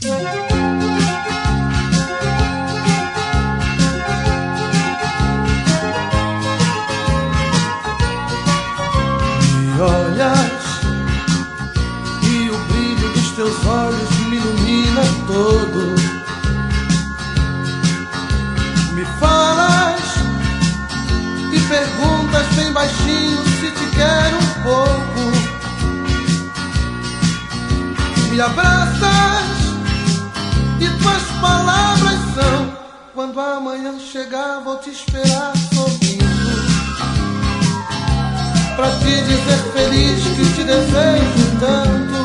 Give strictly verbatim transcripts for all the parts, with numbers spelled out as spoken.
Me olhas e o brilho dos teus olhos me ilumina todo. Me falas e perguntas bem baixinho se te quero um pouco. Me abraças e tuas palavras são: quando amanhã chegar vou te esperar sorrindo, pra te dizer feliz que te desejo tanto.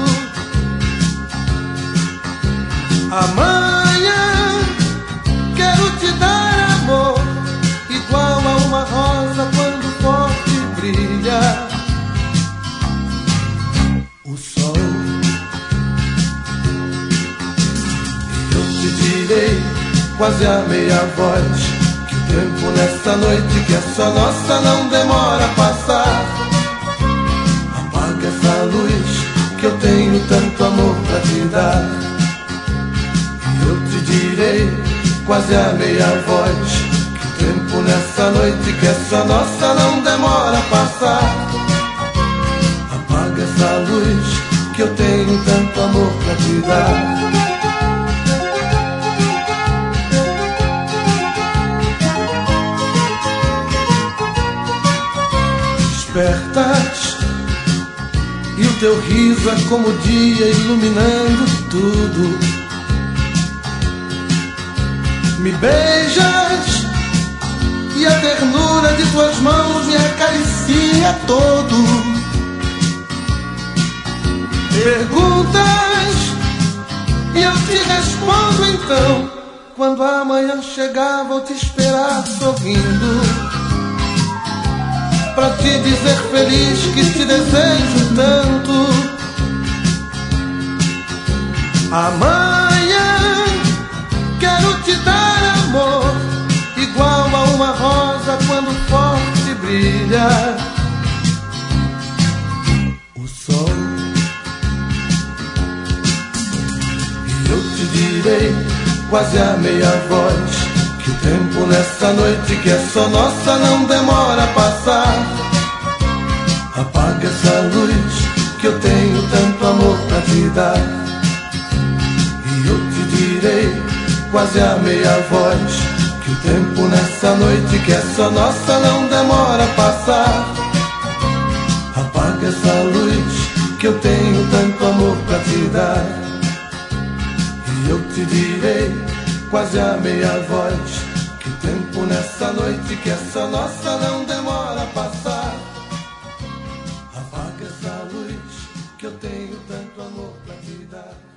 Amanhã quero te dar amor, igual a uma rosa quando forte brilha o sol. Eu te direi, quase a meia voz, que o tempo nessa noite que é só nossa não demora a passar. Apaga essa luz que eu tenho tanto amor pra te dar. E eu te direi, quase a meia voz, que o tempo nessa noite que é só nossa não demora a passar. Apaga essa luz que eu tenho tanto amor pra te dar. Despertas e o teu riso é como o dia iluminando tudo. Me beijas e a ternura de tuas mãos me acaricia todo. Perguntas e eu te respondo então: quando amanhã chegar vou te esperar sorrindo, pra te dizer feliz que te desejo tanto. Amanhã quero te dar amor, igual a uma rosa quando forte brilha o sol. E eu te direi, quase a meia voz, que o tempo nessa noite que é só nossa não demora a passar. Apaga essa luz que eu tenho tanto amor pra te dar. E eu te direi, quase a meia voz, que o tempo nessa noite que é só nossa não demora a passar. Apaga essa luz que eu tenho tanto amor pra te dar. E eu te direi, quase a meia voz, que o tempo nessa noite que é só nossa não demora a passar. Apaga essa luz que eu tenho tanto amor pra te dar.